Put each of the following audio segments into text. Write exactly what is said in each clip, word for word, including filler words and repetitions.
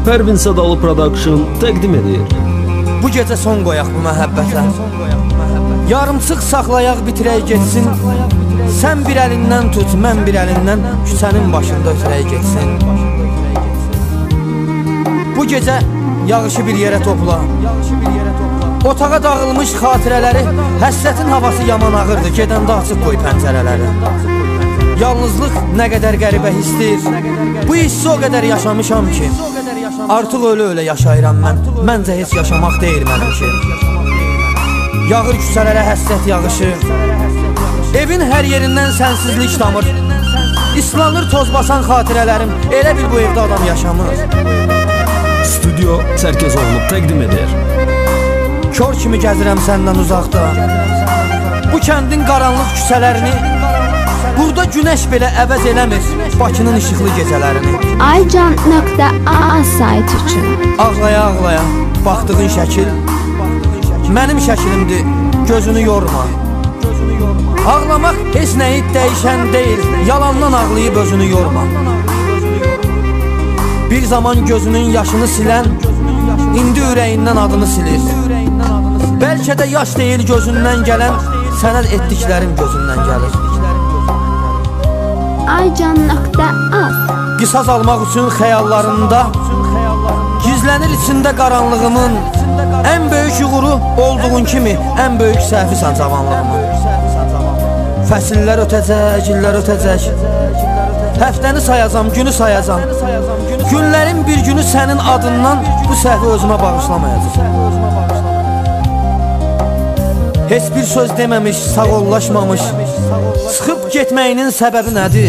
Pərvin Sadalı Production təqdim edir. Bu gecə son qoyaq bu məhəbbətə. Yarımçıq saxlayaq bitirək getsin. Sən bir əlindən tut, mən bir əlindən küçənin başında ötürək getsin. Bu gecə yağışı bir yerə topla. Otağa dağılmış xatirələri, həsrətin havası yaman ağırdır, gedəndə açıq qoy pəncərələri. Yalnızlıq nə qədər qəribə hissdir, bu hissi o qədər yaşamışam ki, artıq ölə-ölə yaşayıram mən, məncə heç yaşamaq deyil mənim ki. Yağır küçələrə həsrət yağışı, evin hər yerindən sənsizlik damır, islanır toz basan xatirələrim, elə bil bu evdə adam yaşamır. Stüdyo Çərkəzoğlu təqdim edir. Kör kimi gəzirəm səndən uzaqda, bu kəndin qaranlıq küçələrini, burada günəş belə əvəz eləmir Bakının işıqlı gecələrini. Aycan.a sayt üçün Ağlaya-ağlaya baxdığın şəkil mənim şəkilimdir, gözünü yorma. Ağlamaq heç nəyi dəyişən deyil, yalandan ağlayıb özünü yorma. Bir zaman gözünün yaşını silən, indi ürəyindən adını silir. Bəlkə də yaş deyil gözündən gələn, sənə etdiklərim gözündən gəlir. Aycan.a Qisas almaq üçün xəyallarında gizlənir içində qaranlığımın, ən böyük uğuru olduğun kimi, ən böyük səhvisən cavanlığımın. Fəsillər ötəcək, illər ötəcək, həftəni sayacam, günü sayacam, günlərin bir günü sənin adından bu səhvi özümə bağışlamayacaq. Heç bir söz deməmiş, sağollaşmamış, çıxıb getməyinin səbəbi nədir?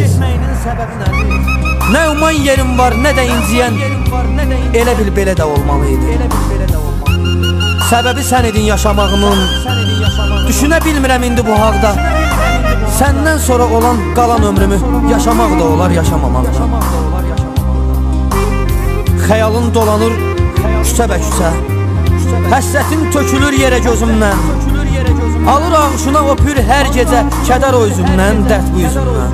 Nə uman yerim var, nə də inciyən, elə bil belə də olmalıydı. Səbəbi sən idin yaşamağımın, düşünə bilmirəm indi bu haqda. Səndən sonra olan qalan ömrümü yaşamaq da olar, yaşamamaq da. Xəyalın dolanır küçə-bə-küçə, həsrətin tökülür yerə gözümdən, alır ağuşuna öpür hər gecə, kədər o üzümdən, dərd bu üzümdən.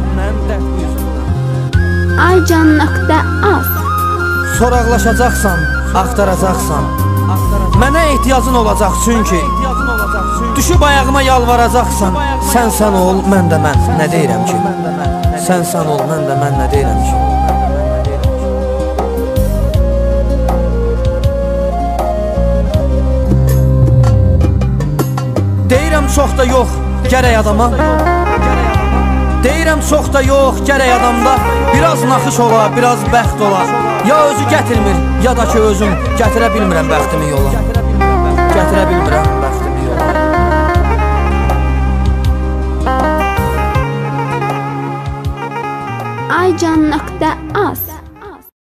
Aycan.a Soraqlaşacaqsan, axtaracaqsan, mənə ehtiyacın olacaq çünki, düşüb ayağıma yalvaracaqsan, sən sən ol, mən də mən, nə deyirəm ki? Sən sən ol, mən də mən, nə deyirəm ki? Deyirəm çox da yox, gərək adama, deyirəm çox da yox, gərək adamda biraz naxış ola, biraz bəxt ola. Ya özü gətirmir, ya da ki özüm gətirə bilmirəm bəxtimi yola. Gətirə bilmirəm bəxtimi yola. Aycan.a